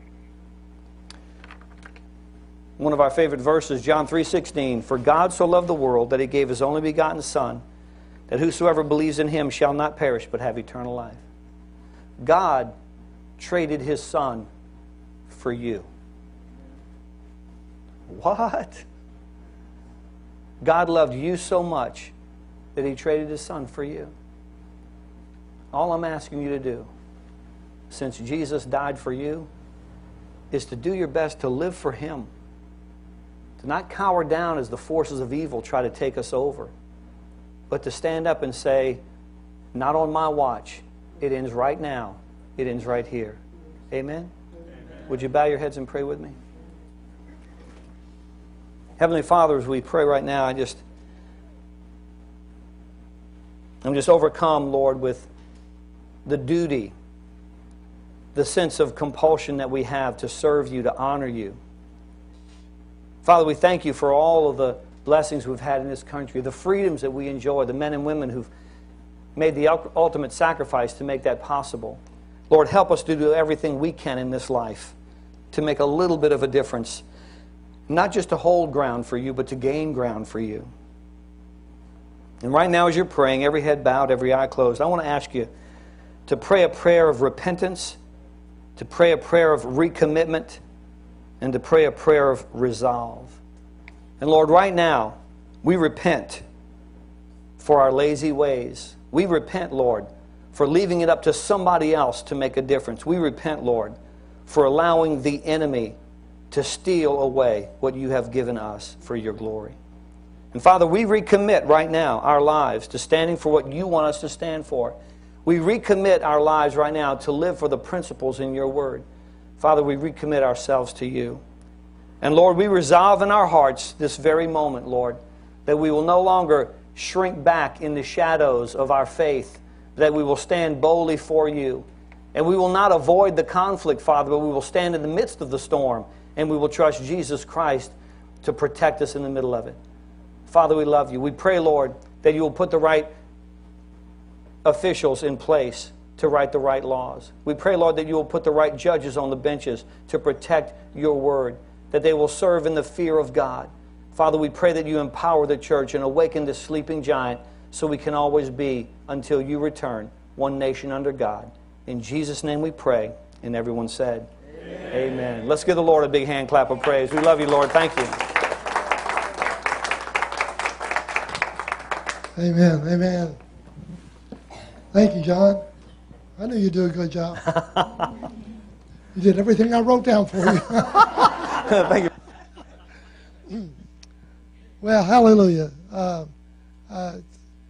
One of our favorite verses, John 3:16, "For God so loved the world that He gave His only begotten Son, that whosoever believes in Him shall not perish but have eternal life." God traded His Son for you. What? God loved you so much that He traded His Son for you. All I'm asking you to do, since Jesus died for you, is to do your best to live for Him. To not cower down as the forces of evil try to take us over, but to stand up and say, not on my watch. It ends right now. It ends right here. Amen? Amen. Would you bow your heads and pray with me? Heavenly Father, as we pray right now, I'm just overcome, Lord, with the duty, the sense of compulsion that we have to serve You, to honor You. Father, we thank You for all of the blessings we've had in this country, the freedoms that we enjoy, the men and women who've made the ultimate sacrifice to make that possible. Lord, help us to do everything we can in this life to make a little bit of a difference, not just to hold ground for You, but to gain ground for You. And right now as you're praying, every head bowed, every eye closed, I want to ask you to pray a prayer of repentance, to pray a prayer of recommitment, and to pray a prayer of resolve. And Lord, right now, we repent for our lazy ways. We repent, Lord, for leaving it up to somebody else to make a difference. We repent, Lord, for allowing the enemy to steal away what You have given us for Your glory. And Father, we recommit right now our lives to standing for what You want us to stand for. We recommit our lives right now to live for the principles in Your Word. Father, we recommit ourselves to You. And Lord, we resolve in our hearts this very moment, Lord, that we will no longer shrink back in the shadows of our faith, that we will stand boldly for You. And we will not avoid the conflict, Father, but we will stand in the midst of the storm, and we will trust Jesus Christ to protect us in the middle of it. Father, we love You. We pray, Lord, that You will put the right officials in place to write the right laws. We pray, Lord, that You will put the right judges on the benches to protect Your Word, that they will serve in the fear of God. Father, we pray that You empower the church and awaken this sleeping giant so we can always be, until You return, one nation under God. In Jesus' name we pray, and everyone said, Amen. Amen. Let's give the Lord a big hand clap of praise. We love You, Lord. Thank You. Amen. Amen. Thank you, John. I knew you'd do a good job. You did everything I wrote down for you. Thank you. Well, hallelujah. I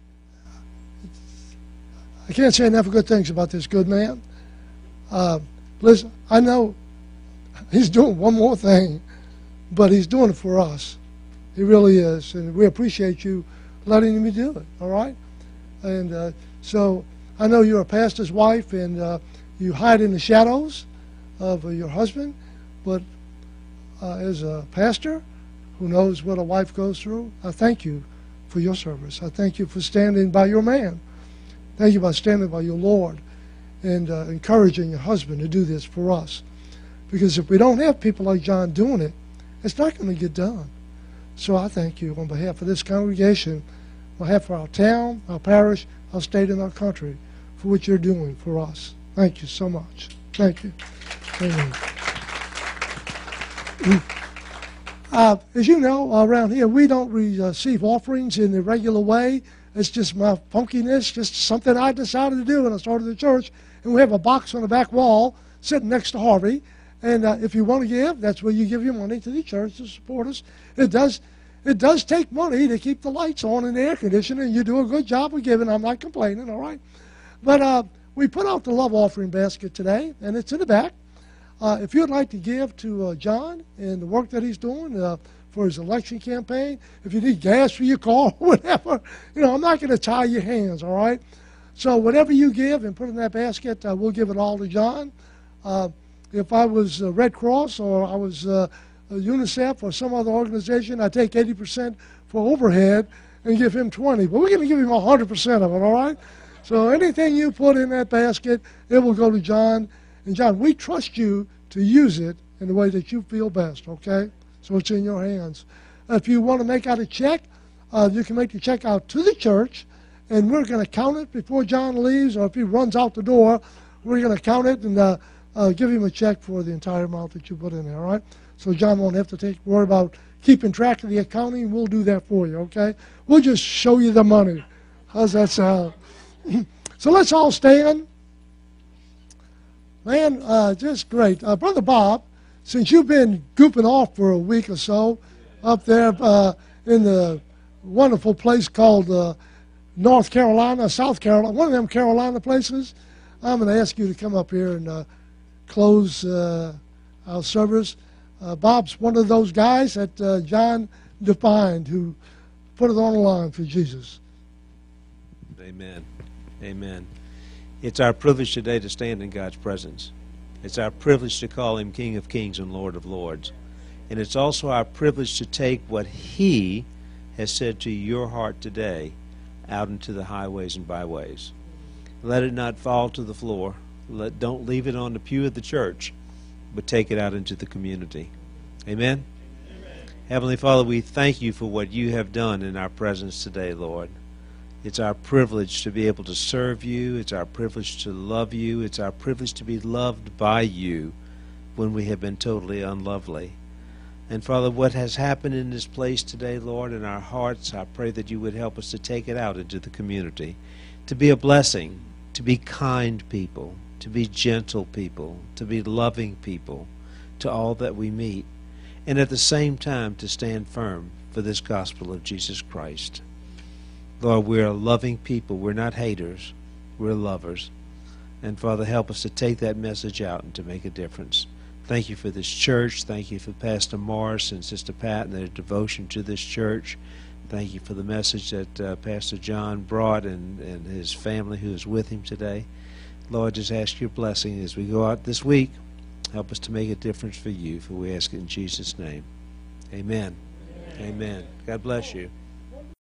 can't say enough good things about this good man. Listen, I know he's doing one more thing, but he's doing it for us. He really is, and we appreciate you letting him do it, all right? And so I know you're a pastor's wife, and you hide in the shadows of your husband, but as a pastor who knows what a wife goes through, I thank you for your service. I thank you for standing by your man. Thank you for standing by your Lord and encouraging your husband to do this for us. Because if we don't have people like John doing it, it's not going to get done. So I thank you on behalf of this congregation, on behalf of our town, our parish, our state, and our country for what you're doing for us. Thank you so much. Thank you. Amen. As you know, around here, we don't receive offerings in the regular way. It's just my funkiness, just something I decided to do when I started the church. And we have a box on the back wall sitting next to Harvey. And if you want to give, that's where you give your money to the church to support us. It does take money to keep the lights on and the air conditioning. You do a good job of giving. I'm not complaining, all right? But we put out the love offering basket today, and it's in the back. If you'd like to give to John and the work that he's doing for his election campaign, if you need gas for your car or whatever, I'm not going to tie your hands, all right? So whatever you give and put in that basket, we'll give it all to John. If I was Red Cross or I was UNICEF or some other organization, I'd take 80% for overhead and give him 20. But we're going to give him 100% of it, all right? So anything you put in that basket, it will go to John. And John, we trust you to use it in the way that you feel best, okay? So it's in your hands. If you want to make out a check, you can make the check out to the church, and we're going to count it before John leaves, or if he runs out the door, we're going to count it and give him a check for the entire amount that you put in there, all right? So John won't have to worry about keeping track of the accounting. We'll do that for you, okay? We'll just show you the money. How's that sound? So let's all stand. Man, just great. Brother Bob, since you've been goofing off for a week or so up there in the wonderful place called North Carolina, South Carolina, one of them Carolina places, I'm going to ask you to come up here and close our service. Bob's one of those guys that John defined who put it on the line for Jesus. Amen. Amen. It's our privilege today to stand in God's presence. It's our privilege to call him King of Kings and Lord of Lords. And it's also our privilege to take what he has said to your heart today out into the highways and byways. Let it not fall to the floor. Don't leave it on the pew of the church, but take it out into the community. Amen? Amen. Heavenly Father, we thank you for what you have done in our presence today, Lord. It's our privilege to be able to serve you. It's our privilege to love you. It's our privilege to be loved by you when we have been totally unlovely. And Father, what has happened in this place today, Lord, in our hearts, I pray that you would help us to take it out into the community, to be a blessing, to be kind people, to be gentle people, to be loving people to all that we meet, and at the same time to stand firm for this gospel of Jesus Christ. Lord, we're a loving people. We're not haters. We're lovers. And Father, help us to take that message out and to make a difference. Thank you for this church. Thank you for Pastor Morris and Sister Pat and their devotion to this church. Thank you for the message that Pastor John brought and his family who is with him today. Lord, just ask your blessing as we go out this week. Help us to make a difference for you, for we ask it in Jesus' name. Amen. Amen. God bless you.